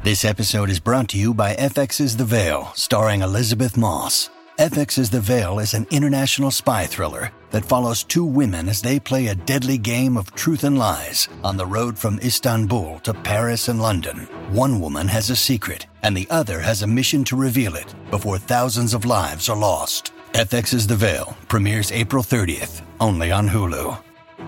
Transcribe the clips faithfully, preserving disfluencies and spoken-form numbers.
This episode is brought to you by F X's The Veil, starring Elizabeth Moss. F X's The Veil is an international spy thriller that follows two women as they play a deadly game of truth and lies on the road from Istanbul to Paris and London. One woman has a secret, and the other has a mission to reveal it before thousands of lives are lost. F X's The Veil premieres April thirtieth, only on Hulu.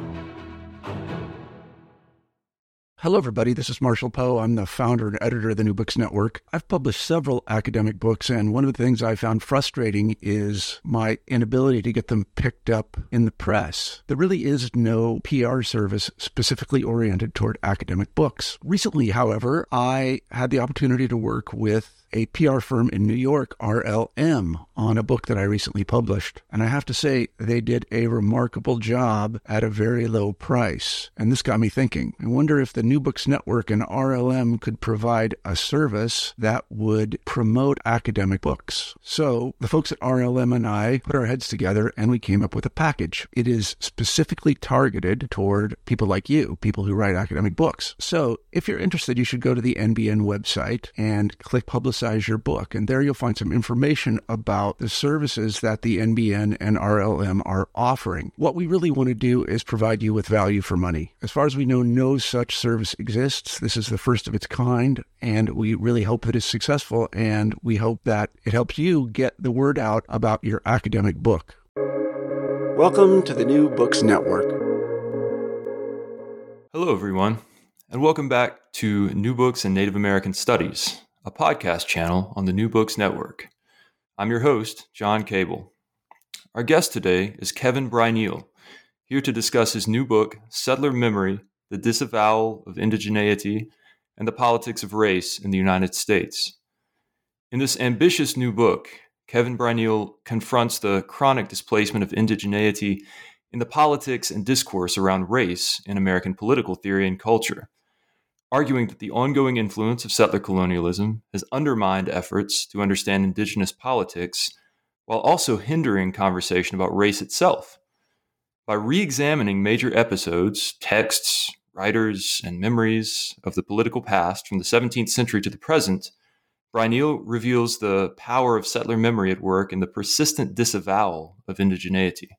Hello, everybody. This is Marshall Poe. I'm the founder and editor of the New Books Network. I've published several academic books, and one of the things I found frustrating is my inability to get them picked up in the press. There really is no P R service specifically oriented toward academic books. Recently, however, I had the opportunity to work with a P R firm in New York, R L M, on a book that I recently published. And I have to say, they did a remarkable job at a very low price. And this got me thinking. I wonder if the New Books Network and R L M could provide a service that would promote academic books. So the folks at R L M and I put our heads together and we came up with a package. It is specifically targeted toward people like you, people who write academic books. So if you're interested, you should go to the N B N website and click Publicize your book. And there you'll find some information about the services that the N B N and R L M are offering. What we really want to do is provide you with value for money. As far as we know, no such service exists. This is the first of its kind, and we really hope it is successful, and we hope that it helps you get the word out about your academic book. Welcome to the New Books Network. Hello, everyone, and welcome back to New Books and Native American Studies, a podcast channel on the New Books Network. I'm your host, John Cable. Our guest today is Kevin Bryneal, here to discuss his new book, Settler Memory, The Disavowal of Indigeneity and the Politics of Race in the United States. In this ambitious new book, Kevin Bryneal confronts the chronic displacement of indigeneity in the politics and discourse around race in American political theory and culture, arguing that the ongoing influence of settler colonialism has undermined efforts to understand indigenous politics while also hindering conversation about race itself. By re-examining major episodes, texts, writers, and memories of the political past from the seventeenth century to the present, Bryneal reveals the power of settler memory at work in the persistent disavowal of indigeneity.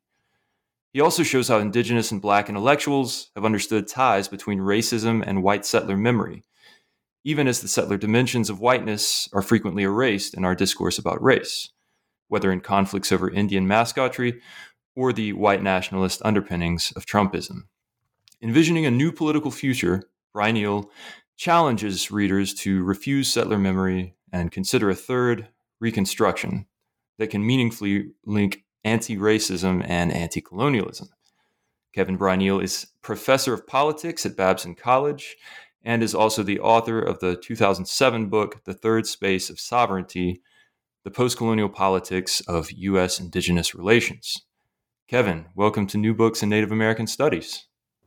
He also shows how indigenous and Black intellectuals have understood ties between racism and white settler memory, even as the settler dimensions of whiteness are frequently erased in our discourse about race, whether in conflicts over Indian mascotry or the white nationalist underpinnings of Trumpism. Envisioning a new political future, Bryneal challenges readers to refuse settler memory and consider a third, Reconstruction, that can meaningfully link anti-racism and anti-colonialism. Kevin Bryneal is professor of politics at Babson College and is also the author of the two thousand seven book, The Third Space of Sovereignty, The Postcolonial Politics of U S Indigenous Relations. Kevin, welcome to New Books and Native American Studies.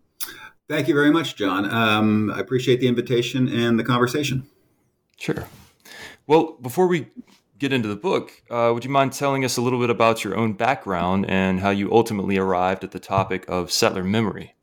Thank you very much, John. Um, I appreciate the invitation and the conversation. Sure. Well, before we get into the book, uh, would you mind telling us a little bit about your own background and how you ultimately arrived at the topic of settler memory?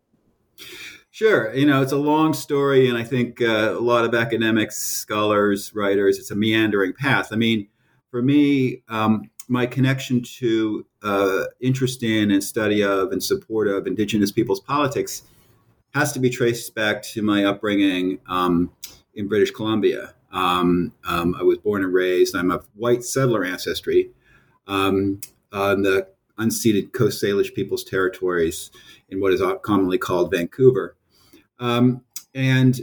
Sure. You know, it's a long story, and I think uh, a lot of academics, scholars, writers, it's a meandering path. I mean, for me, um, my connection to uh, interest in and study of and support of Indigenous people's politics has to be traced back to my upbringing um, in British Columbia. Um, um, I was born and raised. I'm of white settler ancestry um, on the unceded Coast Salish Peoples territories in what is commonly called Vancouver. Um, and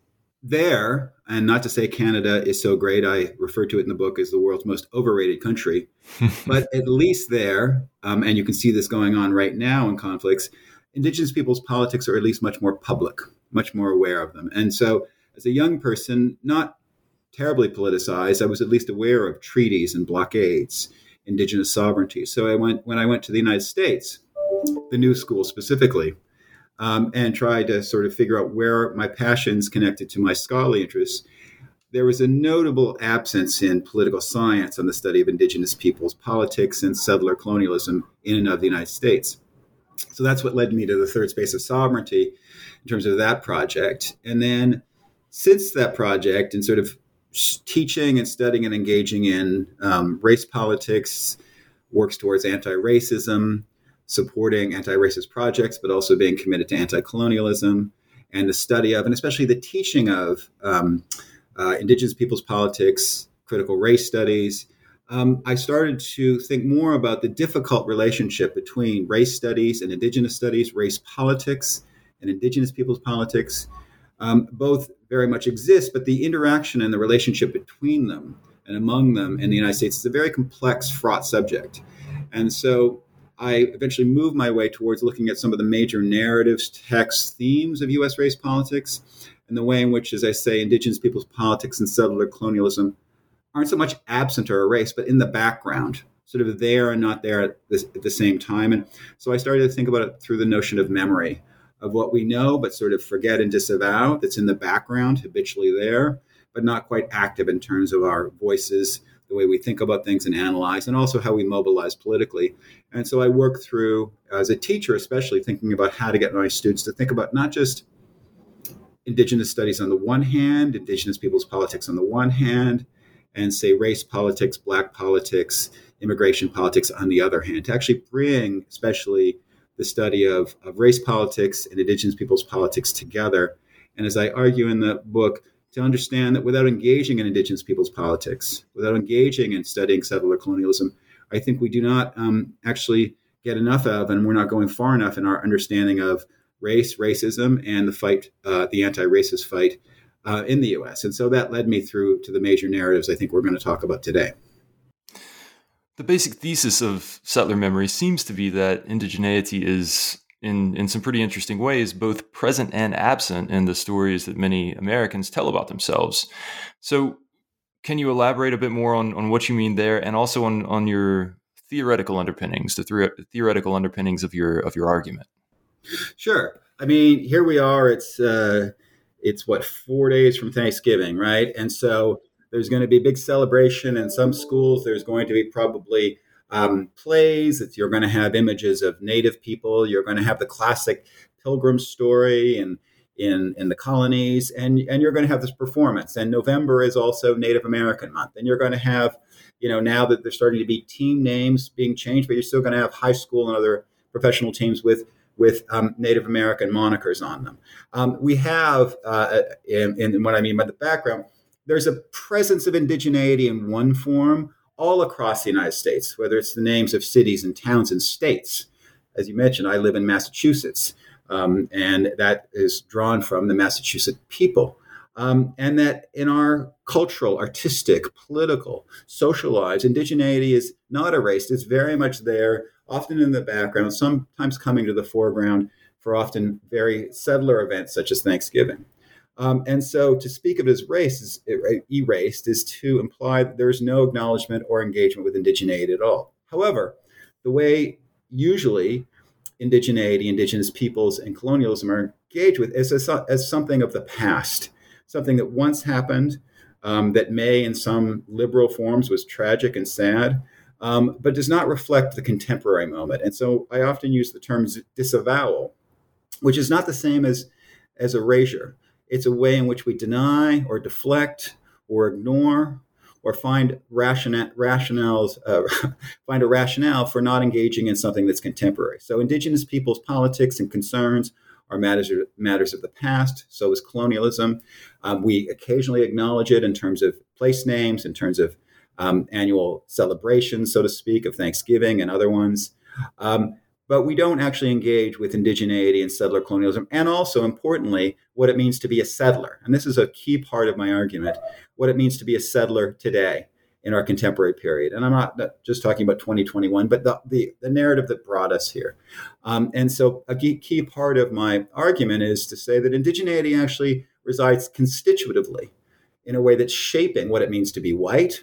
there, and not to say Canada is so great, I refer to it in the book as the world's most overrated country, but at least there, um, and you can see this going on right now in conflicts, Indigenous people's politics are at least much more public, much more aware of them. And so as a young person, not terribly politicized, I was at least aware of treaties and blockades, Indigenous sovereignty. So I went when I went to the United States, the New School specifically, um, and tried to sort of figure out where my passions connected to my scholarly interests. There was a notable absence in political science on the study of Indigenous peoples' politics and settler colonialism in and of the United States. So that's what led me to the Third Space of Sovereignty in terms of that project. And then since that project and sort of teaching and studying and engaging in um, race politics, works towards anti-racism, supporting anti-racist projects, but also being committed to anti-colonialism and the study of, and especially the teaching of, um, uh, Indigenous peoples' politics, critical race studies. Um, I started to think more about the difficult relationship between race studies and Indigenous studies, race politics and Indigenous peoples' politics. Um, both very much exist, but the interaction and the relationship between them and among them in the United States is a very complex, fraught subject. And so I eventually moved my way towards looking at some of the major narratives, texts, themes of U S race politics, and the way in which, as I say, Indigenous peoples' politics and settler colonialism aren't so much absent or erased, but in the background, sort of there and not there at, this, at the same time. And so I started to think about it through the notion of memory, of what we know, but sort of forget and disavow, that's in the background, habitually there, but not quite active in terms of our voices, the way we think about things and analyze, and also how we mobilize politically. And so I work through, as a teacher especially, thinking about how to get my students to think about not just Indigenous studies on the one hand, Indigenous peoples' politics on the one hand, and say race politics, Black politics, immigration politics on the other hand, to actually bring especially the study of, of race politics and Indigenous peoples' politics together. And as I argue in the book, to understand that without engaging in Indigenous peoples' politics, without engaging in studying settler colonialism, I think we do not um, actually get enough of, and we're not going far enough in our understanding of race, racism, and the fight, uh, the anti-racist fight uh, in the U S. And so that led me through to the major narratives I think we're going to talk about today. The basic thesis of settler memory seems to be that indigeneity is, in, in some pretty interesting ways, both present and absent in the stories that many Americans tell about themselves. So can you elaborate a bit more on, on what you mean there, and also on, on your theoretical underpinnings, the th- theoretical underpinnings of your of your argument? Sure. I mean, here we are. It's, uh, it's what, four days from Thanksgiving, right? And so there's going to be a big celebration in some schools. There's going to be probably um, plays. That you're going to have images of Native people. You're going to have the classic Pilgrim story and in, in the colonies, and, and you're going to have this performance. And November is also Native American month. And you're going to have, you know, now that there's starting to be team names being changed, but you're still going to have high school and other professional teams with with um, Native American monikers on them. Um, we have, uh, in, in what I mean by the background, there's a presence of indigeneity in one form all across the United States, whether it's the names of cities and towns and states. As you mentioned, I live in Massachusetts, um, and that is drawn from the Massachusetts people. Um, and that in our cultural, artistic, political, social lives, indigeneity is not erased. It's very much there, often in the background, sometimes coming to the foreground for often very settler events such as Thanksgiving. Um, and so to speak of it as race is erased is to imply that there's no acknowledgement or engagement with indigeneity at all. However, the way usually indigeneity, indigenous peoples, and colonialism are engaged with is as, as something of the past, something that once happened, um, that may in some liberal forms was tragic and sad, um, but does not reflect the contemporary moment. And so I often use the term disavowal, which is not the same as, as erasure. It's a way in which we deny or deflect or ignore or find rationa- rationales, uh, find a rationale for not engaging in something that's contemporary. So indigenous peoples' politics and concerns are matters, matters of the past. So is colonialism. Um, we occasionally acknowledge it in terms of place names, in terms of um, annual celebrations, so to speak, of Thanksgiving and other ones. Um, But we don't actually engage with indigeneity and settler colonialism, and also, importantly, what it means to be a settler. And this is a key part of my argument, what it means to be a settler today in our contemporary period. And I'm not just talking about twenty twenty-one, but the, the, the narrative that brought us here. Um, and so a key, key part of my argument is to say that indigeneity actually resides constitutively in a way that's shaping what it means to be white,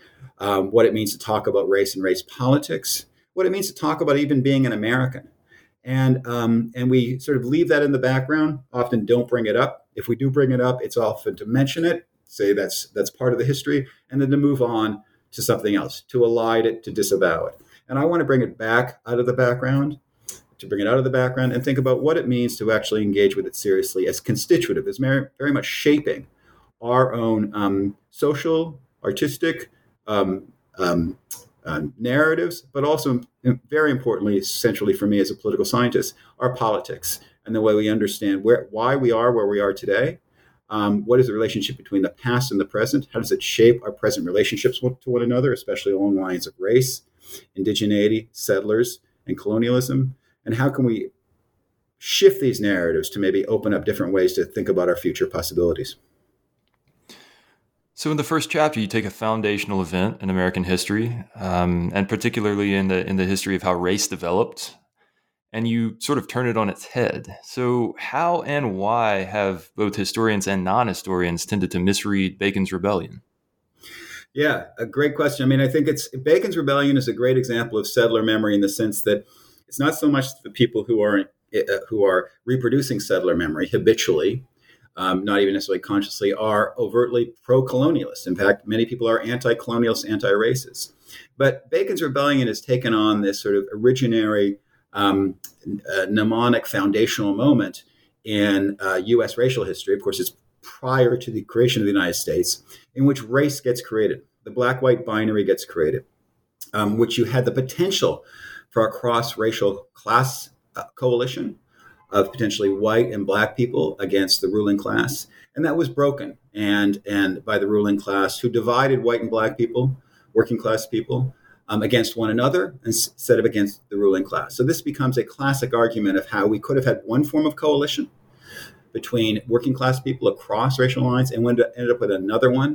um, what it means to talk about race and race politics, what it means to talk about even being an American. And um, and we sort of leave that in the background, often don't bring it up. If we do bring it up, it's often to mention it, say that's that's part of the history, and then to move on to something else, to elide it, to disavow it. And I want to bring it back out of the background, to bring it out of the background and think about what it means to actually engage with it seriously as constitutive, as very, very much shaping our own um, social, artistic um, um, uh, narratives, but also, very importantly, centrally for me as a political scientist, our politics and the way we understand where, why we are where we are today. Um, what is the relationship between the past and the present? How does it shape our present relationships to one another, especially along lines of race, indigeneity, settlers, and colonialism? And how can we shift these narratives to maybe open up different ways to think about our future possibilities? So in the first chapter, you take a foundational event in American history, um, and particularly in the in the history of how race developed, and you sort of turn it on its head. So how and why have both historians and non-historians tended to misread Bacon's Rebellion? Yeah, a great question. I mean, I think it's Bacon's Rebellion is a great example of settler memory in the sense that it's not so much the people who are uh, who are reproducing settler memory habitually, um, not even necessarily consciously, are overtly pro-colonialist. In fact, many people are anti-colonialist, anti-racist. But Bacon's Rebellion has taken on this sort of originary Um, a mnemonic foundational moment in uh, U S racial history. Of course, it's prior to the creation of the United States, in which race gets created. The black-white binary gets created, um, which you had the potential for a cross-racial class uh, coalition of potentially white and black people against the ruling class. And that was broken and, and by the ruling class, who divided white and black people, working class people, Um, against one another instead of against the ruling class. So this becomes a classic argument of how we could have had one form of coalition between working class people across racial lines and ended up with another one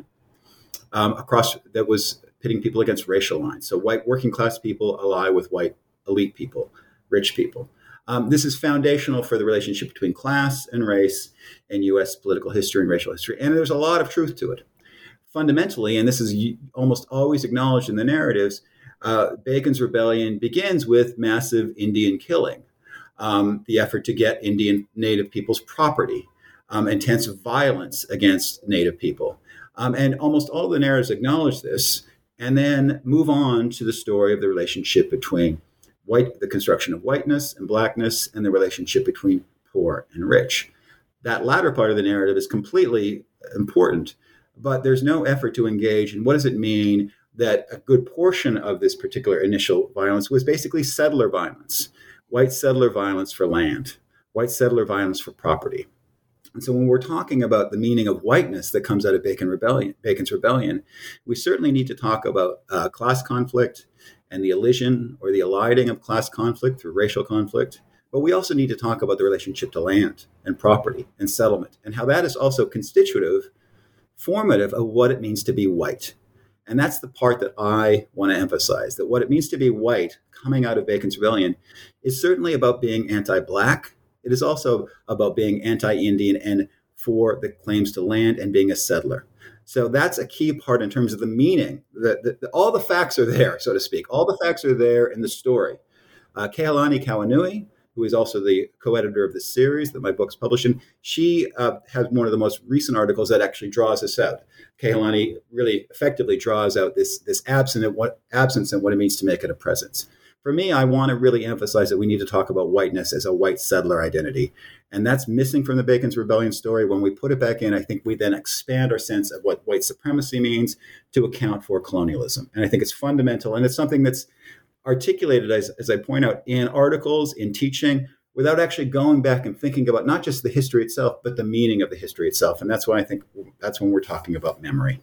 um, across that was pitting people against racial lines. So white working class people ally with white elite people, rich people. Um, this is foundational for the relationship between class and race in U S political history and racial history. And there's a lot of truth to it. Fundamentally, and this is almost always acknowledged in the narratives, Uh, Bacon's Rebellion begins with massive Indian killing, um, the effort to get Indian Native people's property, um, intense violence against Native people. Um, and almost all the narratives acknowledge this and then move on to the story of the relationship between white, the construction of whiteness and blackness, and the relationship between poor and rich. That latter part of the narrative is completely important, but there's no effort to engage in what does it mean that a good portion of this particular initial violence was basically settler violence, white settler violence for land, white settler violence for property. And so when we're talking about the meaning of whiteness that comes out of Bacon Rebellion, Bacon's Rebellion, we certainly need to talk about uh, class conflict and the elision or the eliding of class conflict through racial conflict. But we also need to talk about the relationship to land and property and settlement and how that is also constitutive, formative of what it means to be white. And that's the part that I want to emphasize, that what it means to be white coming out of Bacon's Rebellion is certainly about being anti-black. It is also about being anti-Indian and for the claims to land and being a settler. So that's a key part in terms of the meaning. That all the facts are there, so to speak. All the facts are there in the story. Uh, Kehaulani Kauanui, who is also the co-editor of the series that my book's published in, she uh, has one of the most recent articles that actually draws this out. Kehaulani really effectively draws out this, this absence, and what, absence and what it means to make it a presence. For me, I want to really emphasize that we need to talk about whiteness as a white settler identity. And that's missing from the Bacon's Rebellion story. When we put it back in, I think we then expand our sense of what white supremacy means to account for colonialism. And I think it's fundamental. And it's something that's articulated, as, as I point out, in articles, in teaching, without actually going back and thinking about not just the history itself, but the meaning of the history itself. And that's why I think that's when we're talking about memory.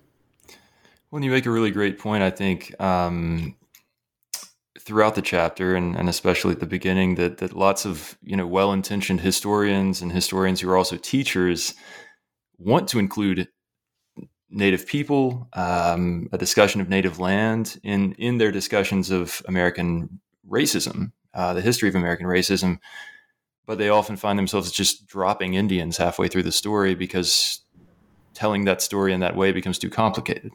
Well, you make a really great point, I think, um, throughout the chapter, and, and especially at the beginning, that that lots of, you know, well-intentioned historians and historians who are also teachers want to include Native people, um, a discussion of native land in, in their discussions of American racism, uh, the history of American racism, but they often find themselves just dropping Indians halfway through the story because telling that story in that way becomes too complicated.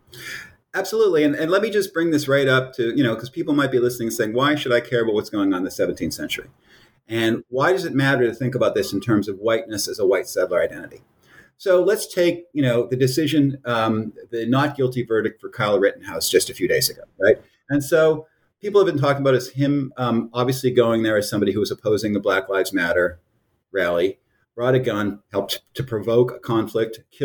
Absolutely. And, and let me just bring this right up to, you know, because people might be listening and saying, why should I care about what's going on in the seventeenth century? And why does it matter to think about this in terms of whiteness as a white settler identity? So let's take, you know, the decision, um, the not guilty verdict for Kyle Rittenhouse just a few days ago, right? And so people have been talking about as him um, obviously going there as somebody who was opposing the Black Lives Matter rally, brought a gun, helped to provoke a conflict, killed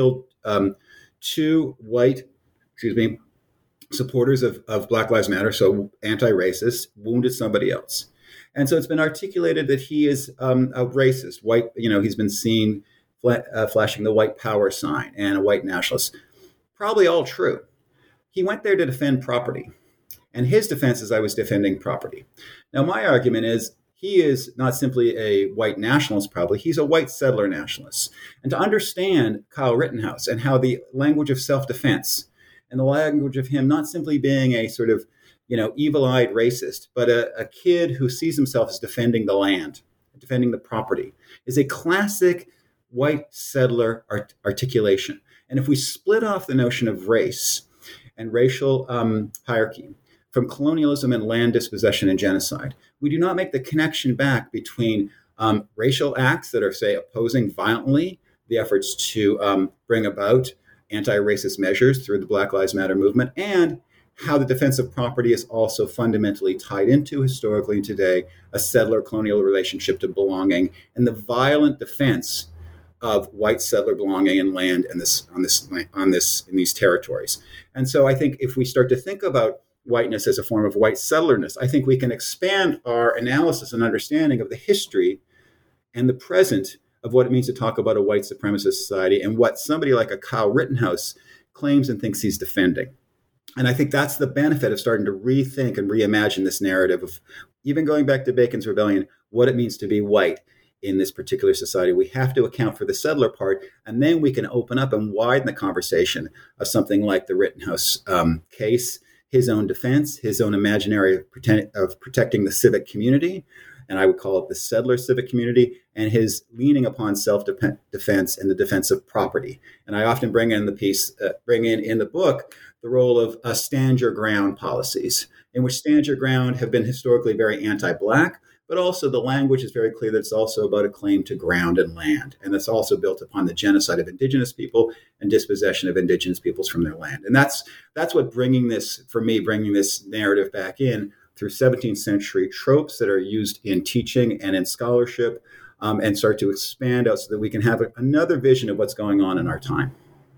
um, two white, excuse me, supporters of, of Black Lives Matter, so anti-racist, wounded somebody else. And so it's been articulated that he is um, a racist, white, you know, he's been seen fla- uh, flashing the white power sign and a white nationalist. Probably all true. He went there to defend property. And his defense is I was defending property. Now, my argument is he is not simply a white nationalist, probably. He's a white settler nationalist. And to understand Kyle Rittenhouse and how the language of self-defense and the language of him not simply being a sort of, you know, evil-eyed racist, but a, a kid who sees himself as defending the land, defending the property, is a classic white settler art- articulation. And if we split off the notion of race and racial um, hierarchy from colonialism and land dispossession and genocide, we do not make the connection back between um, racial acts that are, say, opposing violently the efforts to um, bring about anti-racist measures through the Black Lives Matter movement, and how the defense of property is also fundamentally tied into, historically and today, a settler-colonial relationship to belonging and the violent defense of white settler belonging in land and this on this on this in these territories. And so I think if we start to think about whiteness as a form of white settlerness, I think we can expand our analysis and understanding of the history and the present of what it means to talk about a white supremacist society and what somebody like a Kyle Rittenhouse claims and thinks he's defending. And I think that's the benefit of starting to rethink and reimagine this narrative of, even going back to Bacon's Rebellion, what it means to be white in this particular society. We have to account for the settler part, and then we can open up and widen the conversation of something like the Rittenhouse um, case, his own defense, his own imaginary of, pretend- of protecting the civic community, and I would call it the settler civic community, and his leaning upon self-defense and the defense of property. And I often bring in the piece, uh, bring in in the book, the role of uh, stand your ground policies, in which stand your ground have been historically very anti-Black, but also the language is very clear that it's also about a claim to ground and land. And that's also built upon the genocide of indigenous people and dispossession of indigenous peoples from their land. And that's that's what bringing this, for me, bringing this narrative back in through seventeenth century tropes that are used in teaching and in scholarship, um, and start to expand out so that we can have a, another vision of what's going on in our time.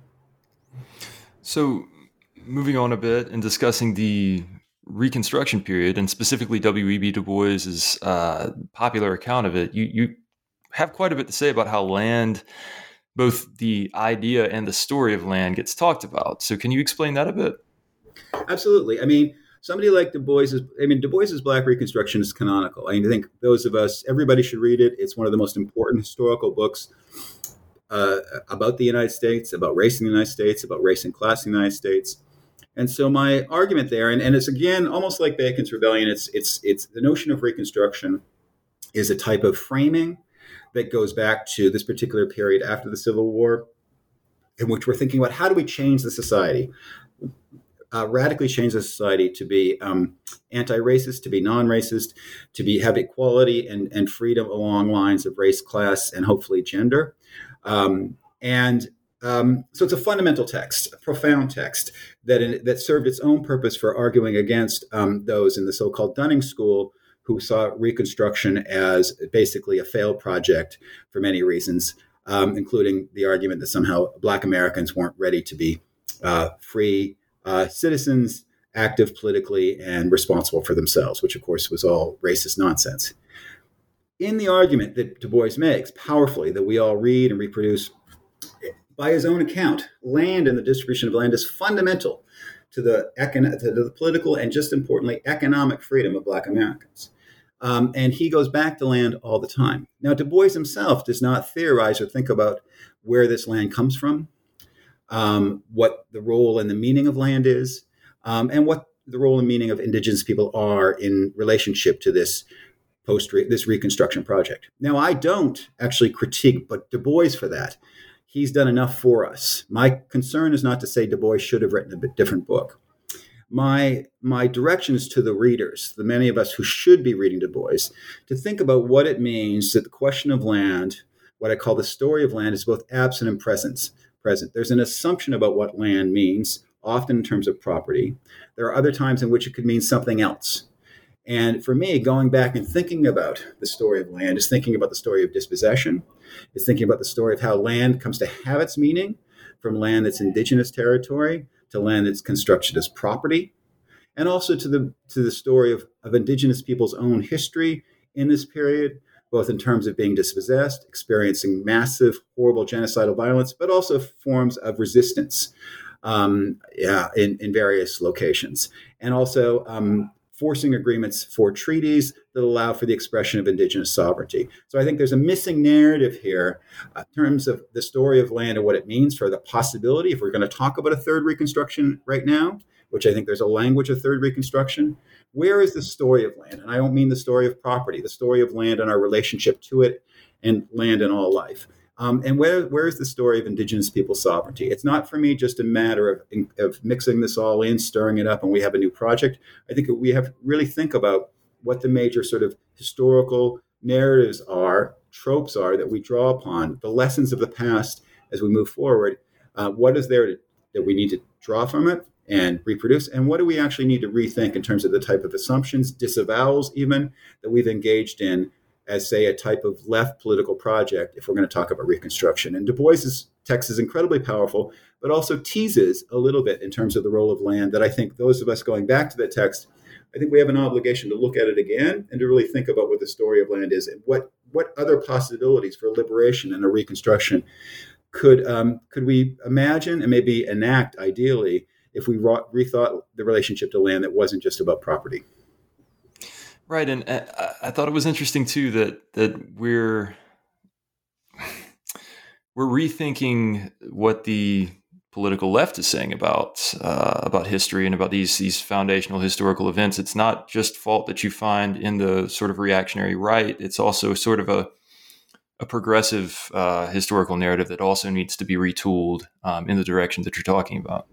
So moving on a bit and discussing the Reconstruction period, and specifically W E B Du Bois's uh, popular account of it, you, you have quite a bit to say about how land, both the idea and the story of land, gets talked about. So can you explain that a bit? Absolutely. I mean, somebody like Du Bois is, I mean, Du Bois's Black Reconstruction is canonical. I mean, I think those of us, everybody should read it. It's one of the most important historical books uh, about the United States, about race in the United States, about race and class in the United States. And so my argument there, and, and it's again almost like Bacon's Rebellion, it's it's it's the notion of Reconstruction is a type of framing that goes back to this particular period after the Civil War, in which we're thinking about how do we change the society, uh, radically change the society to be um, anti-racist, to be non-racist, to be have equality and, and freedom along lines of race, class, and hopefully gender. Um, and Um, so it's a fundamental text, a profound text that in, that served its own purpose for arguing against um, those in the so-called Dunning School who saw Reconstruction as basically a failed project for many reasons, um, including the argument that somehow Black Americans weren't ready to be uh, free uh, citizens, active politically, and responsible for themselves, which of course was all racist nonsense. In the argument that Du Bois makes powerfully, that we all read and reproduce, by his own account, land and the distribution of land is fundamental to the, econ- to the political and, just importantly, economic freedom of Black Americans. Um, and he goes back to land all the time. Now, Du Bois himself does not theorize or think about where this land comes from, um, what the role and the meaning of land is, um, and what the role and meaning of indigenous people are in relationship to this post this Reconstruction project. Now, I don't actually critique but Du Bois for that. He's done enough for us. My concern is not to say Du Bois should have written a bit different book. My my direction is to the readers, the many of us who should be reading Du Bois, to think about what it means that the question of land, what I call the story of land, is both absent and present. Present. There's an assumption about what land means, often in terms of property. There are other times in which it could mean something else. And for me, going back and thinking about the story of land is thinking about the story of dispossession. It's thinking about the story of how land comes to have its meaning from land that's indigenous territory to land that's constructed as property, and also to the to the story of, of indigenous people's own history in this period, both in terms of being dispossessed, experiencing massive, horrible genocidal violence, but also forms of resistance um, yeah, in, in various locations. And also um, forcing agreements for treaties that allow for the expression of indigenous sovereignty. So I think there's a missing narrative here uh, in terms of the story of land and what it means for the possibility, if we're going to talk about a third Reconstruction right now, which I think there's a language of third Reconstruction, where is the story of land? And I don't mean the story of property, the story of land and our relationship to it and land in all life. Um, and where where is the story of indigenous people's sovereignty? It's not for me just a matter of, of mixing this all in, stirring it up, and we have a new project. I think we have to really think about what the major sort of historical narratives are, tropes are that we draw upon, the lessons of the past as we move forward. Uh, what is there to, that we need to draw from it and reproduce? And what do we actually need to rethink in terms of the type of assumptions, disavowals even, that we've engaged in as, say, a type of left political project, if we're going to talk about Reconstruction. And Du Bois's text is incredibly powerful, but also teases a little bit in terms of the role of land that I think those of us going back to that text, I think we have an obligation to look at it again and to really think about what the story of land is and what, what other possibilities for liberation and a Reconstruction could, um, could we imagine and maybe enact ideally if we rethought the relationship to land that wasn't just about property. Right, and uh, I thought it was interesting too that that we're we're rethinking what the political left is saying about uh, about history and about these these foundational historical events. It's not just fault that you find in the sort of reactionary right. It's also sort of a a progressive uh, historical narrative that also needs to be retooled um, in the direction that you're talking about.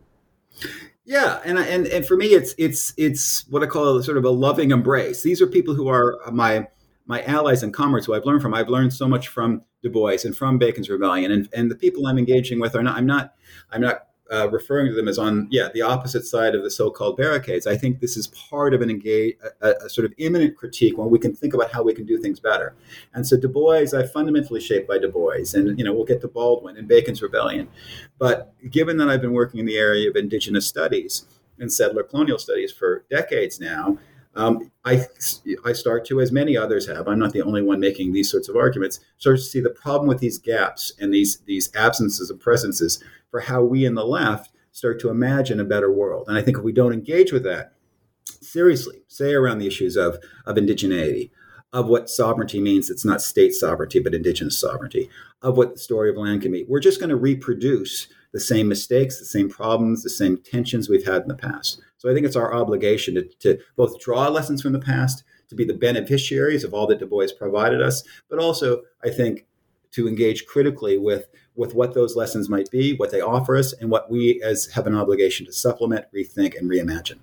Yeah, and and and for me, it's it's it's what I call a sort of a loving embrace. These are people who are my my allies and comrades who I've learned from. I've learned so much from Du Bois and from Bacon's Rebellion, and and the people I'm engaging with are not. I'm not. I'm not uh, referring to them as on yeah the opposite side of the so-called barricades. I think this is part of an engage a, a sort of imminent critique when we can think about how we can do things better. And so Du Bois, I'm fundamentally shaped by Du Bois, and you know we'll get to Baldwin and Bacon's Rebellion. But given that I've been working in the area of indigenous studies and settler colonial studies for decades now, um, I I start to, as many others have, I'm not the only one making these sorts of arguments, start to see the problem with these gaps and these these absences and presences for how we in the left start to imagine a better world. And I think if we don't engage with that seriously, say around the issues of, of indigeneity, of what sovereignty means, it's not state sovereignty, but indigenous sovereignty, of what the story of land can be, we're just going to reproduce the same mistakes, the same problems, the same tensions we've had in the past. So I think it's our obligation to, to both draw lessons from the past, to be the beneficiaries of all that Du Bois provided us, but also, I think, to engage critically with, with what those lessons might be, what they offer us, and what we as have an obligation to supplement, rethink, and reimagine.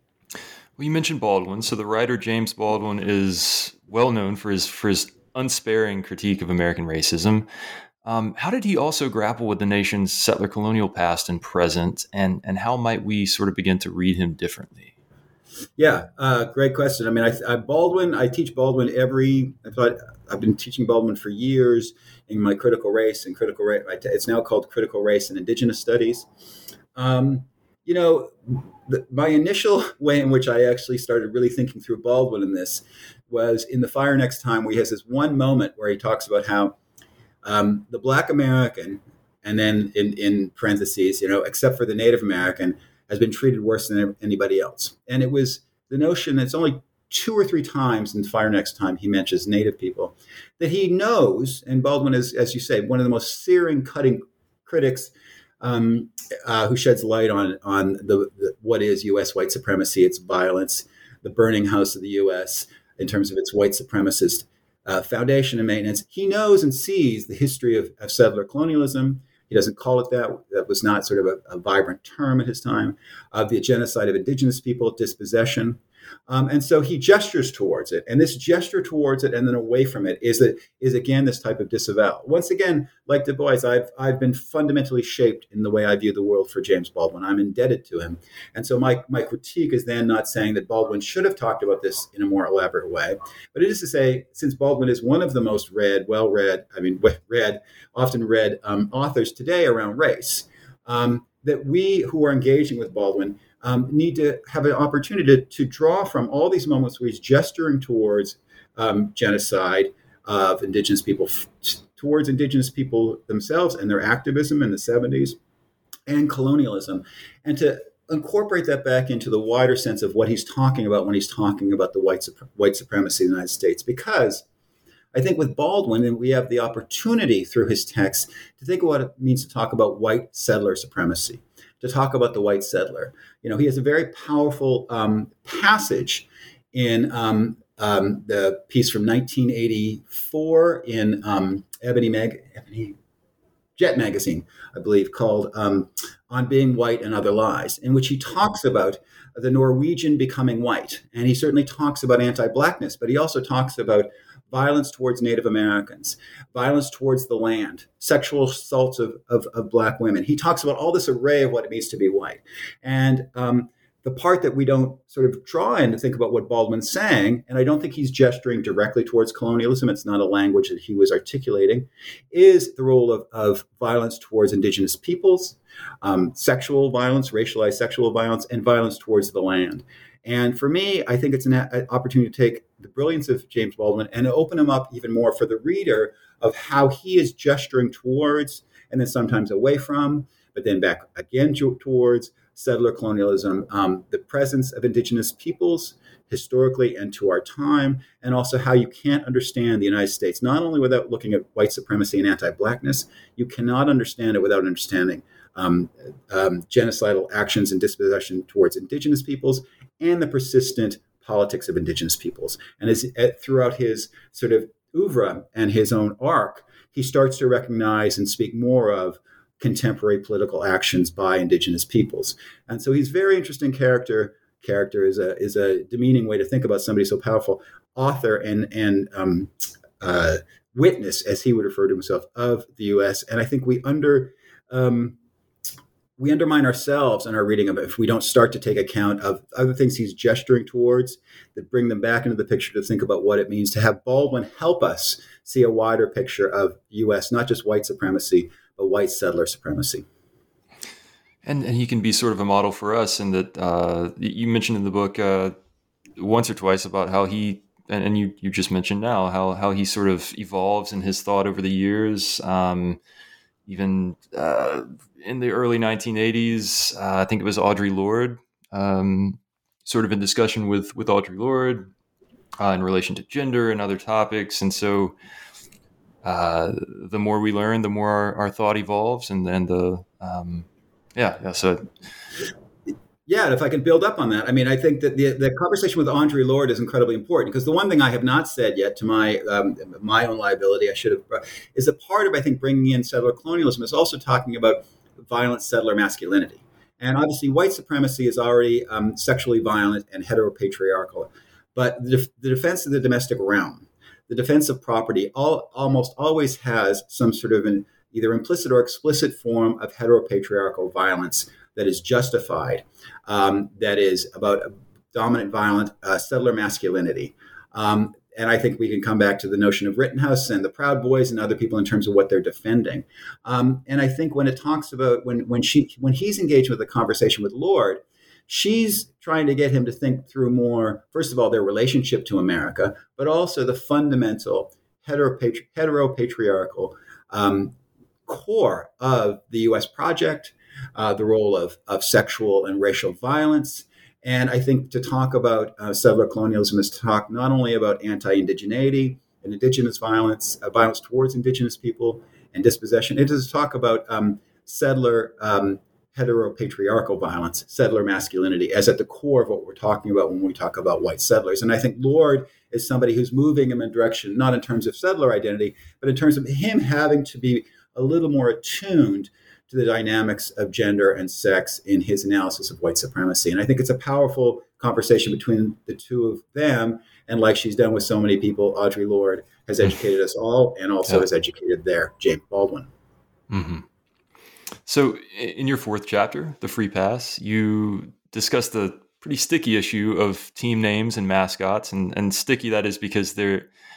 Well, you mentioned Baldwin. So the writer James Baldwin is well known for his for his unsparing critique of American racism. Um, how did he also grapple with the nation's settler colonial past and present, and and how might we sort of begin to read him differently? Yeah, uh, great question. I mean, I, I Baldwin. I teach Baldwin every. I thought I've been teaching Baldwin for years in my critical race and critical race. It's now called critical race and indigenous studies. Um, you know, the, my initial way in which I actually started really thinking through Baldwin in this was in The Fire Next Time, where he has this one moment where he talks about how um, the Black American, and then in, in parentheses, you know, except for the Native American, has been treated worse than anybody else. And it was the notion that it's only two or three times in Fire Next Time he mentions Native people, that he knows, and Baldwin is, as you say, one of the most searing, cutting critics um, uh, who sheds light on, on the, the what is U S white supremacy, its violence, the burning house of the U S in terms of its white supremacist uh, foundation and maintenance. He knows and sees the history of, of settler colonialism. He doesn't call it that. That was not sort of a, a vibrant term at his time. Of the genocide of indigenous people, dispossession. Um, and so he gestures towards it. And this gesture towards it and then away from it is, that, is again, this type of disavowal. Once again, like Du Bois, I've, I've been fundamentally shaped in the way I view the world for James Baldwin. I'm indebted to him. And so my, my critique is then not saying that Baldwin should have talked about this in a more elaborate way, but it is to say, since Baldwin is one of the most read, well-read, I mean, read, often read um, authors today around race, um, that we who are engaging with Baldwin um, need to have an opportunity to, to draw from all these moments where he's gesturing towards um, genocide of indigenous people, f- towards indigenous people themselves and their activism in the seventies, and colonialism, and to incorporate that back into the wider sense of what he's talking about when he's talking about the white, white supremacy of the United States. Because I think with Baldwin, and we have the opportunity through his text to think of what it means to talk about white settler supremacy, to talk about the white settler. You know, he has a very powerful um, passage in um, um, the piece from nineteen eighty-four in um, Ebony, Mag- Ebony Jet magazine, I believe, called um, On Being White and Other Lies, in which he talks about the Norwegian becoming white. And he certainly talks about anti-Blackness, but he also talks about violence towards Native Americans, violence towards the land, sexual assaults of, of, of Black women. He talks about all this array of what it means to be white. And um, the part that we don't sort of draw in to think about what Baldwin's saying, and I don't think he's gesturing directly towards colonialism, it's not a language that he was articulating, is the role of, of violence towards indigenous peoples, um, sexual violence, racialized sexual violence, and violence towards the land. And for me, I think it's an, an opportunity to take the brilliance of James Baldwin and open him up even more for the reader of how he is gesturing towards, and then sometimes away from, but then back again towards settler colonialism, um, the presence of indigenous peoples historically and to our time, and also how you can't understand the United States, not only without looking at white supremacy and anti-Blackness, you cannot understand it without understanding um, um, genocidal actions and dispossession towards indigenous peoples and the persistent politics of indigenous peoples. And as uh, throughout his sort of oeuvre and his own arc, he starts to recognize and speak more of contemporary political actions by indigenous peoples. And so he's a very interesting character. Character is a is a demeaning way to think about somebody so powerful, author and and um, uh, witness, as he would refer to himself, of the U S. And I think we under um, we undermine ourselves in our reading of it if we don't start to take account of other things he's gesturing towards that bring them back into the picture to think about what it means to have Baldwin help us see a wider picture of U S, not just white supremacy, but white settler supremacy. And, and he can be sort of a model for us in that uh, you mentioned in the book uh, once or twice about how he, and, and you, you just mentioned now, how, how he sort of evolves in his thought over the years. Um, even uh, in the early nineteen eighties, uh, I think it was Audre Lorde, um, sort of in discussion with, with Audre Lorde uh, in relation to gender and other topics. And so uh, the more we learn, the more our, our thought evolves, and then the, um, Yeah, yeah. So, yeah, and if I can build up on that, I mean, I think that the the conversation with Audre Lorde is incredibly important, because the one thing I have not said yet, to my um, my own liability, I should have, uh, is a part of, I think, bringing in settler colonialism is also talking about violent settler masculinity. And obviously, white supremacy is already um, sexually violent and heteropatriarchal, but the, def- the defense of the domestic realm, the defense of property, all, almost always has some sort of an either implicit or explicit form of heteropatriarchal violence that is justified, um, that is about dominant, violent uh, settler masculinity. Um, and I think we can come back to the notion of Rittenhouse and the Proud Boys and other people in terms of what they're defending. Um, and I think when it talks about, when when she when he's engaged with a conversation with Lorde, she's trying to get him to think through more, first of all, their relationship to America, but also the fundamental heteropatri- heteropatriarchal um, core of the U S project, uh, the role of, of sexual and racial violence. And I think to talk about uh, settler colonialism is to talk not only about anti-indigeneity and indigenous violence, uh, violence towards indigenous people and dispossession, it is to talk about um, settler um, heteropatriarchal violence, settler masculinity, as at the core of what we're talking about when we talk about white settlers. And I think Lorde is somebody who's moving him in a direction, not in terms of settler identity, but in terms of him having to be a little more attuned to the dynamics of gender and sex in his analysis of white supremacy. And I think it's a powerful conversation between the two of them. And like she's done with so many people, Audre Lorde has educated us all, and also yeah. has educated their James Baldwin. Mm-hmm. So in your fourth chapter, The Free Pass, you discuss the pretty sticky issue of team names and mascots, and, and sticky that is because they're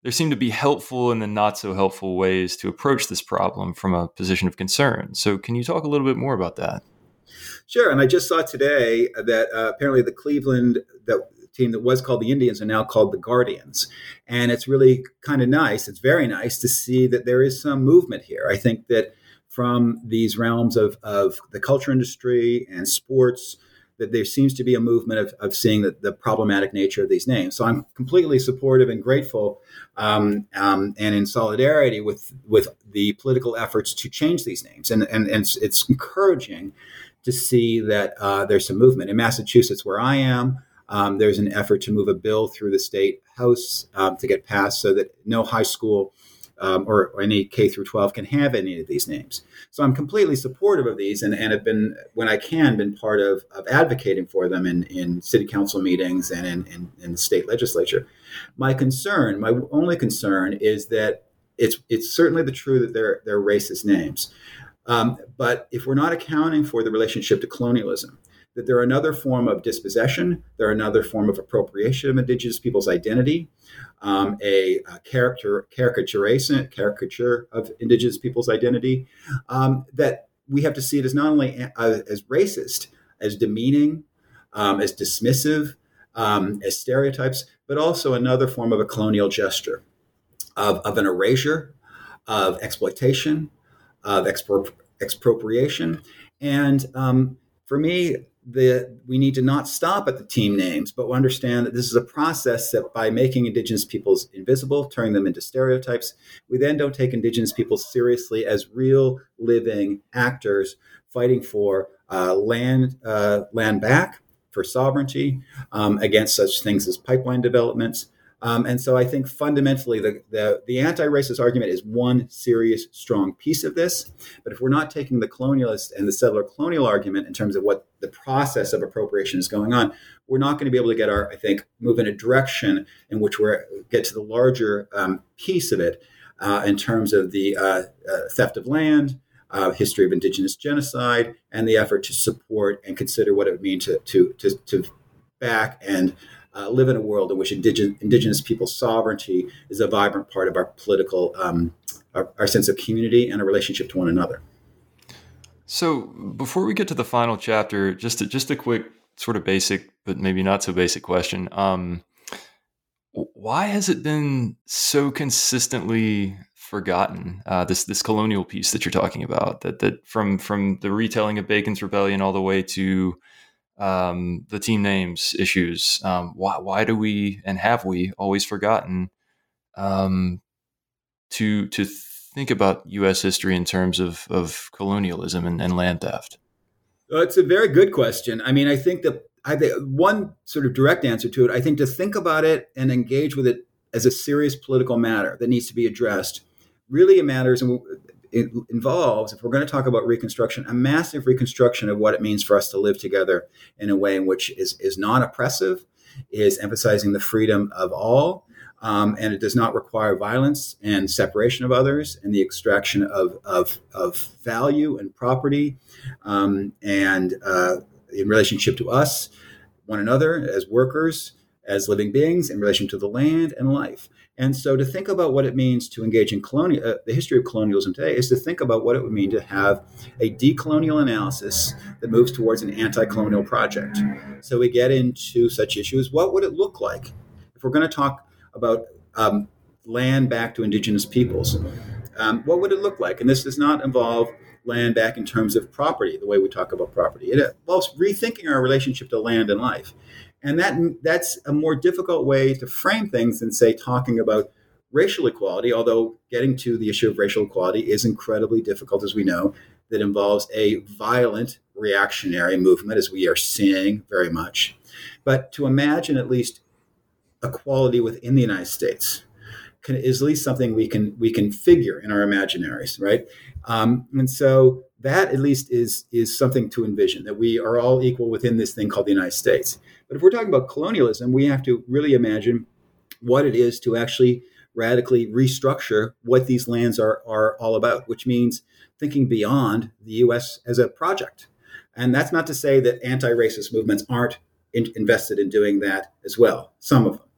there seem to be helpful and then not so helpful ways to approach this problem from a position of concern. So can you talk a little bit more about that? Sure. And I just saw today that uh, apparently the Cleveland the team that was called the Indians are now called the Guardians. And it's really kind of nice. It's very nice to see that there is some movement here. I think that from these realms of, of the culture industry and sports, that there seems to be a movement of, of seeing the, the problematic nature of these names. So I'm completely supportive and grateful um, um, and in solidarity with, with the political efforts to change these names. And, and, and it's, it's encouraging to see that uh, there's some movement. In Massachusetts, where I am, um, there's an effort to move a bill through the state house um, to get passed so that no high school Um, or, or any K through twelve can have any of these names. So I'm completely supportive of these and, and have been, when I can, been part of, of advocating for them in, in city council meetings and in, in, in the state legislature. My concern, my only concern is that it's it's certainly the true that they're, they're racist names. Um, but if we're not accounting for the relationship to colonialism, that they're another form of dispossession, they're another form of appropriation of indigenous people's identity, um, a, a character caricaturation, caricature of indigenous people's identity, um, that we have to see it as not only as, as racist, as demeaning, um, as dismissive, um, as stereotypes, but also another form of a colonial gesture of, of an erasure, of exploitation, of expro- expropriation. And um, for me, The, we need to not stop at the team names, but understand that this is a process that by making indigenous peoples invisible, turning them into stereotypes, we then don't take indigenous peoples seriously as real living actors fighting for uh, land, uh, land back, for sovereignty, um, against such things as pipeline developments. Um, and so I think fundamentally the, the, the anti-racist argument is one serious, strong piece of this. But if we're not taking the colonialist and the settler colonial argument in terms of what the process of appropriation is going on, we're not going to be able to get our, I think, move in a direction in which we get to the larger um, piece of it uh, in terms of the uh, uh, theft of land, uh, history of indigenous genocide, and the effort to support and consider what it would mean to, to, to, to back and Uh, live in a world in which indigenous, indigenous people's sovereignty is a vibrant part of our political, um, our, our sense of community and a relationship to one another. So before we get to the final chapter, just a, just a quick sort of basic, but maybe not so basic question. Um, why has it been so consistently forgotten, uh, this this colonial piece that you're talking about, that that from from the retelling of Bacon's Rebellion all the way to Um, the team names issues? Um, why, why do we, and have we always forgotten um, to to think about U S history in terms of, of colonialism and, and land theft? Well, it's a very good question. I mean, I think that I think one sort of direct answer to it, I think to think about it and engage with it as a serious political matter that needs to be addressed really it matters. And it involves, if we're going to talk about Reconstruction, a massive reconstruction of what it means for us to live together in a way in which is, is non-oppressive, is emphasizing the freedom of all, um, and it does not require violence and separation of others and the extraction of, of, of value and property, um, and uh, in relationship to us, one another, as workers, as living beings, in relation to the land and life. And so to think about what it means to engage in colonial, uh, the history of colonialism today is to think about what it would mean to have a decolonial analysis that moves towards an anti-colonial project. So we get into such issues. What would it look like if we're going to talk about um, land back to indigenous peoples? Um, what would it look like? And this does not involve land back in terms of property, the way we talk about property. It involves rethinking our relationship to land and life. And that that's a more difficult way to frame things than, say, talking about racial equality, although getting to the issue of racial equality is incredibly difficult, as we know, that involves a violent reactionary movement, as we are seeing very much. But to imagine at least equality within the United States can, is at least something we can we can figure in our imaginaries, right? Um, and so that at least is is something to envision, that we are all equal within this thing called the United States. But if we're talking about colonialism, we have to really imagine what it is to actually radically restructure what these lands are, are all about, which means thinking beyond the U S as a project. And that's not to say that anti-racist movements aren't in, invested in doing that as well, some of them.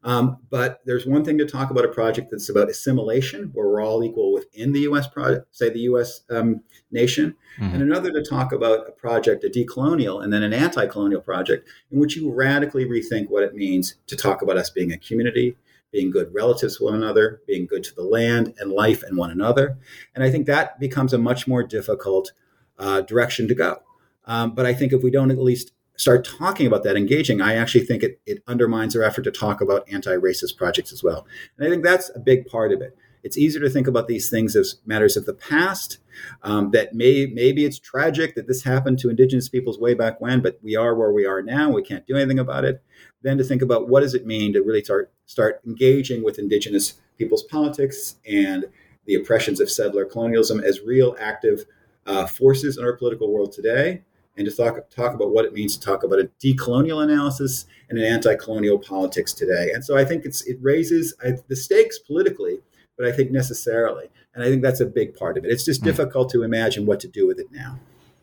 Um, but there's one thing to talk about a project that's about assimilation, where we're all equal within the U S project, say the U S um, nation, mm-hmm. and another to talk about a project, a decolonial, and then an anti-colonial project, in which you radically rethink what it means to talk about us being a community, being good relatives to one another, being good to the land and life and one another. And I think that becomes a much more difficult uh, direction to go. Um, but I think if we don't at least start talking about that, engaging, I actually think it, it undermines our effort to talk about anti-racist projects as well. And I think that's a big part of it. It's easier to think about these things as matters of the past, um, that may, maybe it's tragic that this happened to Indigenous peoples way back when, but we are where we are now. We can't do anything about it. Then to think about what does it mean to really start, start engaging with Indigenous people's politics and the oppressions of settler colonialism as real active uh, forces in our political world today, and to talk, talk about what it means to talk about a decolonial analysis and an anti-colonial politics today. And so I think it's it raises I, the stakes politically, but I think necessarily. And I think that's a big part of it. It's just mm. difficult to imagine what to do with it now.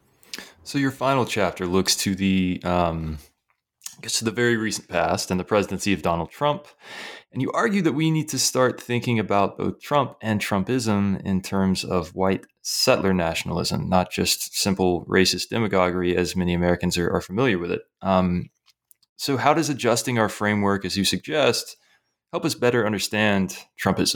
So your final chapter looks to the, um, I guess to the very recent past and the presidency of Donald Trump. And you argue that we need to start thinking about both Trump and Trumpism in terms of white settler nationalism, not just simple racist demagoguery as many Americans are, are familiar with it. Um, so how does adjusting our framework, as you suggest, help us better understand Trumpism?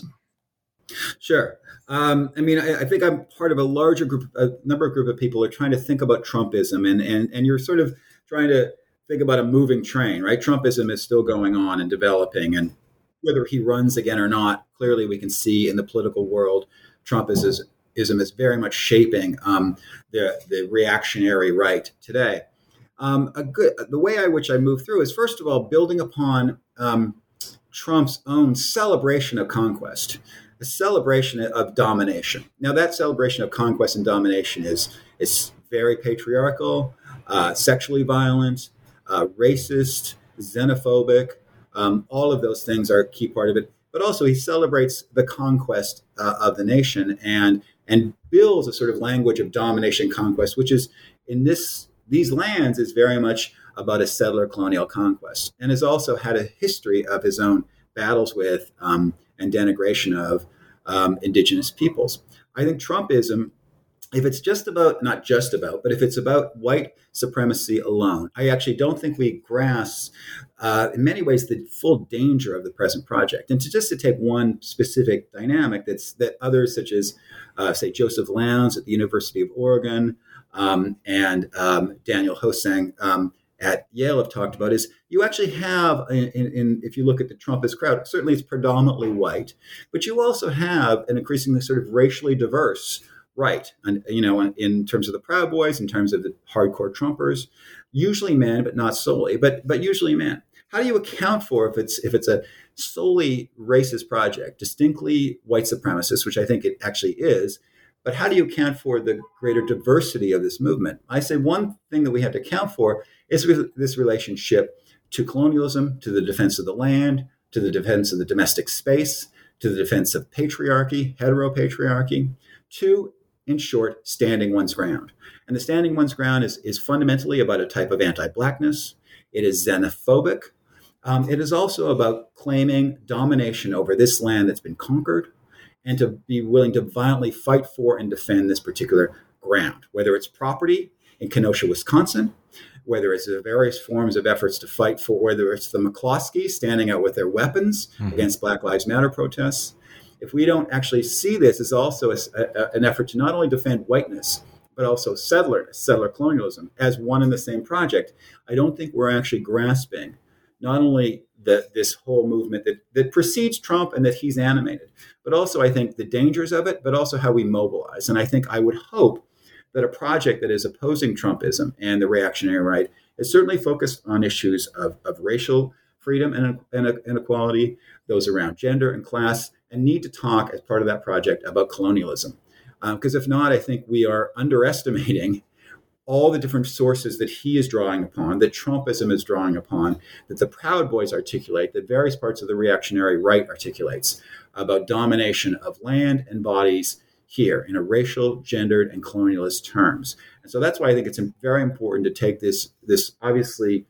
Sure. Um, I mean, I, I think I'm part of a larger group, a number of group of people are trying to think about Trumpism, and and and you're sort of trying to think about a moving train, right? Trumpism is still going on and developing, and whether he runs again or not, clearly we can see in the political world, Trumpism is very much shaping um, the, the reactionary right today. Um, a good, the way I which I move through is, first of all, building upon um, Trump's own celebration of conquest, a celebration of domination. Now, that celebration of conquest and domination is, is very patriarchal, uh, sexually violent, uh, racist, xenophobic. Um, all of those things are a key part of it. But also he celebrates the conquest uh, of the nation and and builds a sort of language of domination conquest, which is in this these lands is very much about a settler colonial conquest, and has also had a history of his own battles with um, and denigration of um, Indigenous peoples. I think Trumpism, if it's just about, not just about, but if it's about white supremacy alone, I actually don't think we grasp, uh, in many ways, the full danger of the present project. And to just to take one specific dynamic that's that others, such as, uh, say, Joseph Lowndes at the University of Oregon um, and um, Daniel Hosang um, at Yale have talked about, is you actually have, in, in, if you look at the Trumpist crowd, certainly it's predominantly white, but you also have an increasingly sort of racially diverse right, and you know, in terms of the Proud Boys, in terms of the hardcore Trumpers, usually men, but not solely, but but usually men. How do you account for if it's if it's a solely racist project, distinctly white supremacist, which I think it actually is? But how do you account for the greater diversity of this movement? I say one thing that we have to account for is this relationship to colonialism, to the defense of the land, to the defense of the domestic space, to the defense of patriarchy, heteropatriarchy, to, in short, standing one's ground. And the standing one's ground is, is fundamentally about a type of anti-Blackness. It is xenophobic. Um, it is also about claiming domination over this land that's been conquered and to be willing to violently fight for and defend this particular ground, whether it's property in Kenosha, Wisconsin, whether it's the various forms of efforts to fight for, whether it's the McCloskey standing out with their weapons mm-hmm. against Black Lives Matter protests. If we don't actually see this as also a, a, an effort to not only defend whiteness, but also settlerness, settler colonialism, as one and the same project, I don't think we're actually grasping not only the, this whole movement that, that precedes Trump and that he's animated, but also I think the dangers of it, but also how we mobilize. And I think I would hope that a project that is opposing Trumpism and the reactionary right is certainly focused on issues of, of racial freedom and, and inequality, those around gender and class, and need to talk as part of that project about colonialism. Because um, if not, I think we are underestimating all the different sources that he is drawing upon, that Trumpism is drawing upon, that the Proud Boys articulate, that various parts of the reactionary right articulates about domination of land and bodies here in a racial, gendered, and colonialist terms. And so that's why I think it's very important to take this, this obviously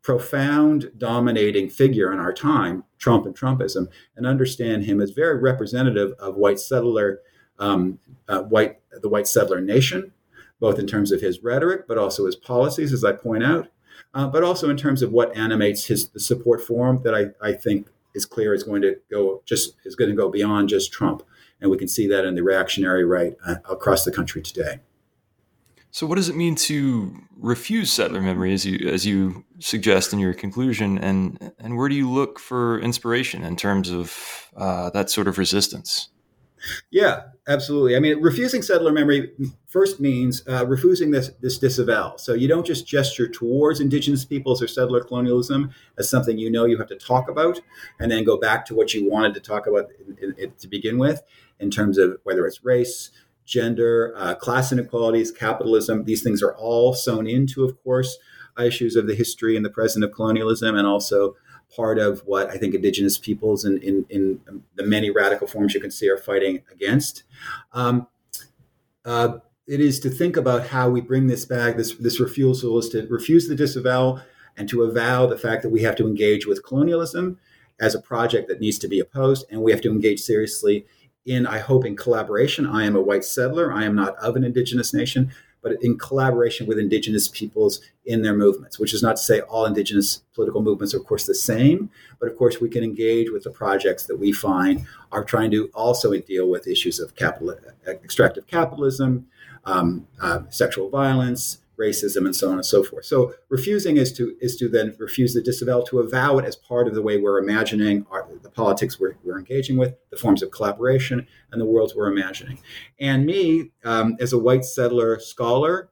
profound dominating figure in our time, Trump and Trumpism, and understand him as very representative of white settler, um, uh, white the white settler nation, both in terms of his rhetoric, but also his policies, as I point out, uh, but also in terms of what animates his the support for him that I, I think is clear is going to go just is going to go beyond just Trump, and we can see that in the reactionary right uh, across the country today. So, what does it mean to refuse settler memory, as you as you suggest in your conclusion, and and where do you look for inspiration in terms of uh, that sort of resistance? Yeah, absolutely. I mean, refusing settler memory first means uh, refusing this this disavowal. So you don't just gesture towards indigenous peoples or settler colonialism as something you know you have to talk about, and then go back to what you wanted to talk about in, in, in, to begin with, in terms of whether it's race, gender, uh, class inequalities, capitalism. These things are all sewn into, of course, issues of the history and the present of colonialism, and also part of what I think indigenous peoples in, in, in the many radical forms you can see are fighting against. Um, uh, it is to think about how we bring this back. This, this refusal is to refuse the disavowal and to avow the fact that we have to engage with colonialism as a project that needs to be opposed, and we have to engage seriously in, I hope, in collaboration. I am a white settler. I am not of an indigenous nation, but in collaboration with indigenous peoples in their movements, which is not to say all indigenous political movements are, of course, the same. But of course, we can engage with the projects that we find are trying to also deal with issues of capital, extractive capitalism, um, uh, sexual violence, racism, and so on and so forth. So refusing is to is to then refuse the disavowal, to avow it as part of the way we're imagining our, the politics we're, we're engaging with, the forms of collaboration, and the worlds we're imagining. And me, um, as a white settler scholar,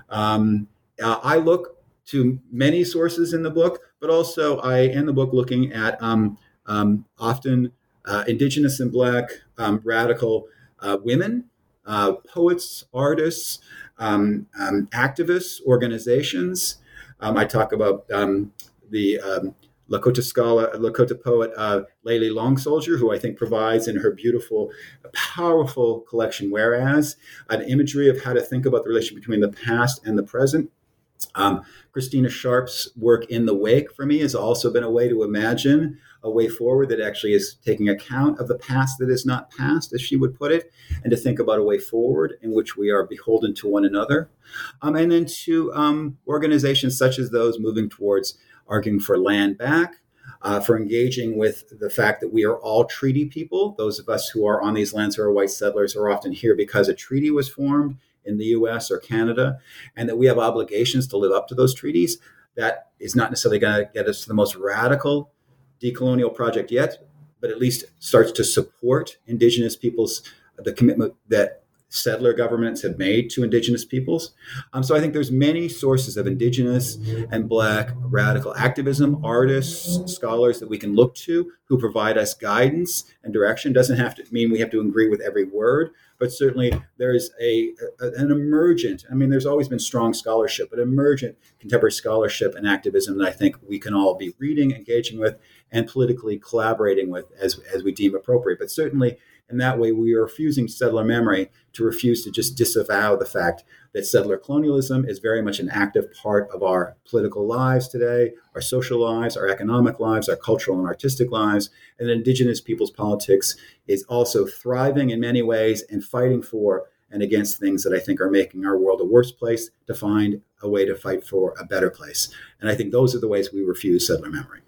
um, uh, I look to many sources in the book, but also I in the book looking at um, um, often uh, indigenous and Black um, radical uh, women, uh, poets, artists, Um, um, activists, organizations. Um, I talk about um, the um, Lakota scholar, Lakota poet uh, Layli Long Soldier, who I think provides in her beautiful, powerful collection, Whereas, an imagery of how to think about the relationship between the past and the present. Um, Christina Sharp's work In the Wake, for me, has also been a way to imagine a way forward that actually is taking account of the past that is not past, as she would put it, and to think about a way forward in which we are beholden to one another. Um, and then to um, organizations such as those moving towards arguing for land back, uh, for engaging with the fact that we are all treaty people. Those of us who are on these lands who are white settlers are often here because a treaty was formed in the U S or Canada, and that we have obligations to live up to those treaties. That is not necessarily going to get us to the most radical decolonial project yet, but at least starts to support indigenous peoples, the commitment that settler governments have made to indigenous peoples. Um, so I think there's many sources of indigenous and Black radical activism, artists, scholars that we can look to who provide us guidance and direction. Doesn't have to mean we have to agree with every word, but certainly there is a, a an emergent, I mean, there's always been strong scholarship, but emergent contemporary scholarship and activism that I think we can all be reading, engaging with, and politically collaborating with as, as we deem appropriate. But certainly in that way, we are refusing settler memory to refuse to just disavow the fact that settler colonialism is very much an active part of our political lives today, our social lives, our economic lives, our cultural and artistic lives, and that indigenous people's politics is also thriving in many ways and fighting for and against things that I think are making our world a worse place, to find a way to fight for a better place. And I think those are the ways we refuse settler memory.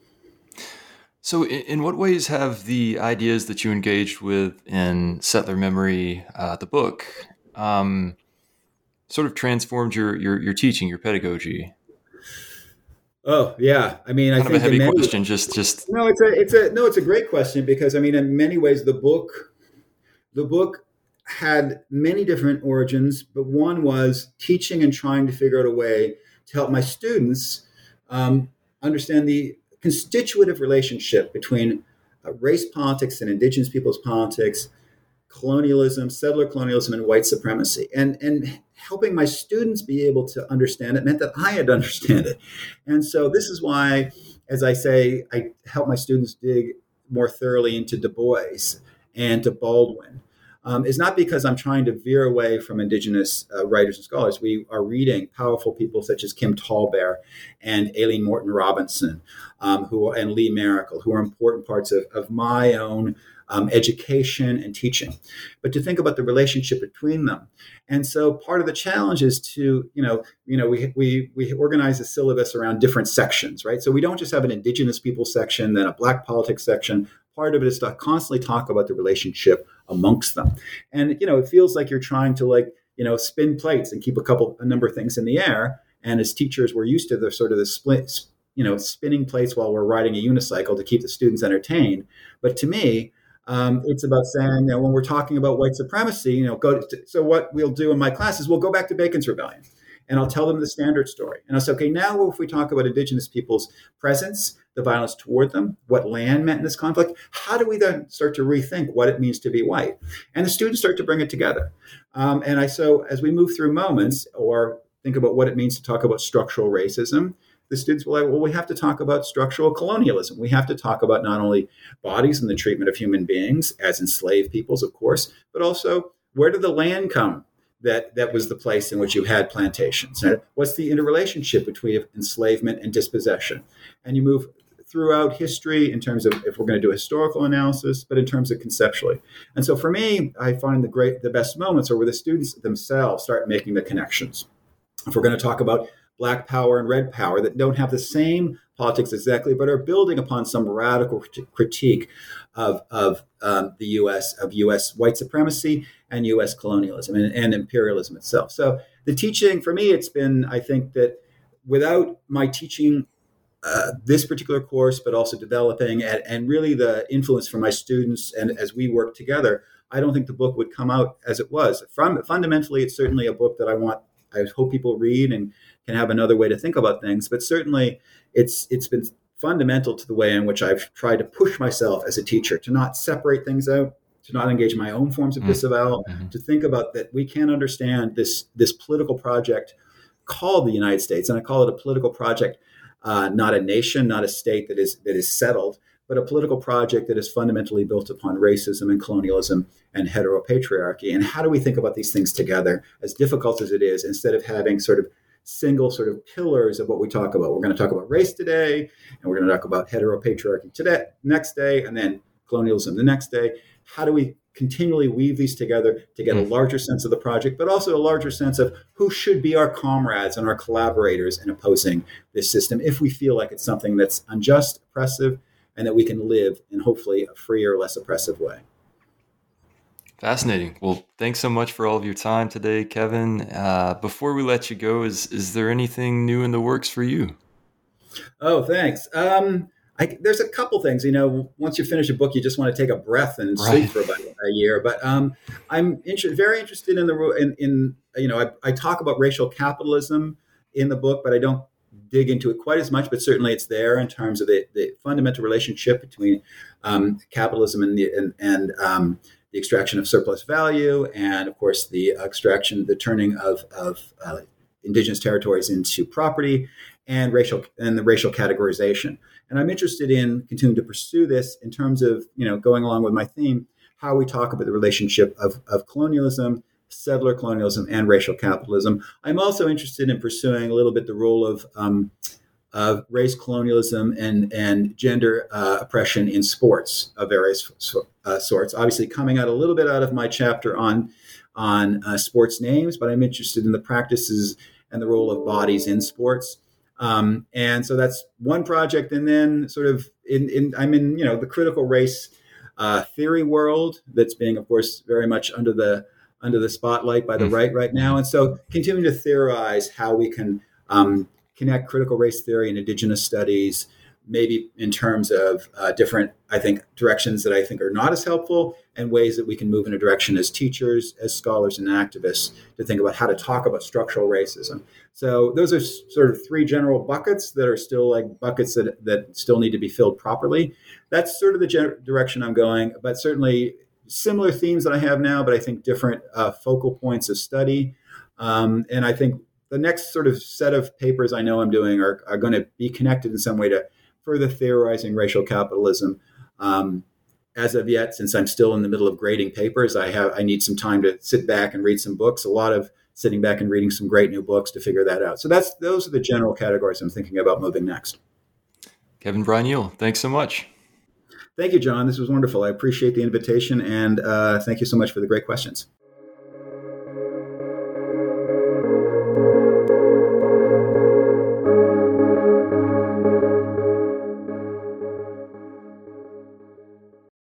So in what ways have the ideas that you engaged with in Settler Memory, uh, the book, um, sort of transformed your, your, your teaching, your pedagogy? Oh, yeah. I mean, I kind think of a heavy many, question. Just, just no, it's a, it's a, no, it's a great question, because I mean, in many ways, the book, the book had many different origins, but one was teaching and trying to figure out a way to help my students um, understand the constitutive relationship between uh, race politics and indigenous people's politics, colonialism, settler colonialism, and white supremacy. And, and helping my students be able to understand it meant that I had to understand it. And so this is why, as I say, I help my students dig more thoroughly into Du Bois and to Baldwin. um, is not because I'm trying to veer away from indigenous uh, writers and scholars. We are reading powerful people such as Kim Tallbear and Aileen Morton Robinson, um, who and Lee Maracle, who are important parts of, of my own um, education and teaching. But to think about the relationship between them. And so part of the challenge is to, you know, you know, we we we organize a syllabus around different sections, right? So we don't just have an indigenous people section, then a Black politics section. Part of it is to constantly talk about the relationship amongst them. And, you know, it feels like you're trying to like, you know, spin plates and keep a couple, a number of things in the air. And as teachers, we're used to the sort of the split, you know, spinning plates while we're riding a unicycle to keep the students entertained. But to me, Um, it's about saying, you know, when we're talking about white supremacy, you know, go to, so what we'll do in my classes, we'll go back to Bacon's Rebellion, and I'll tell them the standard story. And I'll say, okay, now if we talk about indigenous people's presence, the violence toward them, what land meant in this conflict, how do we then start to rethink what it means to be white? And the students start to bring it together. Um, and I so as we move through moments or think about what it means to talk about structural racism, the students will like, well, we have to talk about structural colonialism. We have to talk about not only bodies and the treatment of human beings as enslaved peoples, of course, but also where did the land come that, that was the place in which you had plantations? And what's the interrelationship between enslavement and dispossession? And you move throughout history in terms of if we're going to do a historical analysis, but in terms of conceptually. And so for me, I find the great, the best moments are where the students themselves start making the connections. If we're going to talk about Black power and red power that don't have the same politics exactly, but are building upon some radical critique of, of um, the U S, of U S white supremacy and U S colonialism and, and imperialism itself. So the teaching, for me, it's been, I think that without my teaching uh, this particular course, but also developing and, and really the influence from my students and as we work together, I don't think the book would come out as it was. From fundamentally, it's certainly a book that I want, I hope people read and can have another way to think about things. But certainly it's it's been fundamental to the way in which I've tried to push myself as a teacher to not separate things out, to not engage in my own forms of mm-hmm. disavowal, mm-hmm. to think about that we can't understand this, this political project called the United States. And I call it a political project, uh, not a nation, not a state that is that is settled, but a political project that is fundamentally built upon racism and colonialism and heteropatriarchy. And how do we think about these things together, as difficult as it is, instead of having sort of single sort of pillars of what we talk about? We're going to talk about race today, and we're going to talk about heteropatriarchy today, next day, and then colonialism the next day. How do we continually weave these together to get a larger sense of the project, but also a larger sense of who should be our comrades and our collaborators in opposing this system if we feel like it's something that's unjust, oppressive, and that we can live in hopefully a freer, less oppressive way. Fascinating. Well, thanks so much for all of your time today, Kevin. Uh, before we let you go, is is there anything new in the works for you? Oh, thanks. Um, I, there's a couple things. You know, once you finish a book, you just want to take a breath and sleep right. for about a year. But um, I'm inter- very interested in the in, in you know I, I talk about racial capitalism in the book, but I don't dig into it quite as much. But certainly, it's there in terms of the, the fundamental relationship between um, capitalism and the and, and um, the extraction of surplus value, and of course the extraction, the turning of, of uh, indigenous territories into property, and racial and the racial categorization. And I'm interested in continuing to pursue this in terms of, you know, going along with my theme, how we talk about the relationship of, of colonialism, settler colonialism, and racial capitalism. I'm also interested in pursuing a little bit the role of um, of race colonialism and and gender uh, oppression in sports of various so, uh, sorts. Obviously, coming out a little bit out of my chapter on on uh, sports names, but I'm interested in the practices and the role of bodies in sports. Um, and so that's one project. And then sort of in, in I'm in you know the critical race uh, theory world that's being, of course, very much under the under the spotlight by the mm-hmm. right right now. And so continuing to theorize how we can um, connect critical race theory and indigenous studies, maybe in terms of uh, different, I think, directions that I think are not as helpful, and ways that we can move in a direction as teachers, as scholars, and activists to think about how to talk about structural racism. So those are sort of three general buckets that are still like buckets that, that still need to be filled properly. That's sort of the gen- direction I'm going, but certainly similar themes that I have now, but I think different uh, focal points of study. Um, and I think the next sort of set of papers I know I'm doing are, are going to be connected in some way to further theorizing racial capitalism um, as of yet, since I'm still in the middle of grading papers, I have I need some time to sit back and read some books. A lot of sitting back and reading some great new books to figure that out. So that's those are the general categories I'm thinking about moving next. Kevin Brynjul, thanks so much. Thank you, John. This was wonderful. I appreciate the invitation, and uh, thank you so much for the great questions.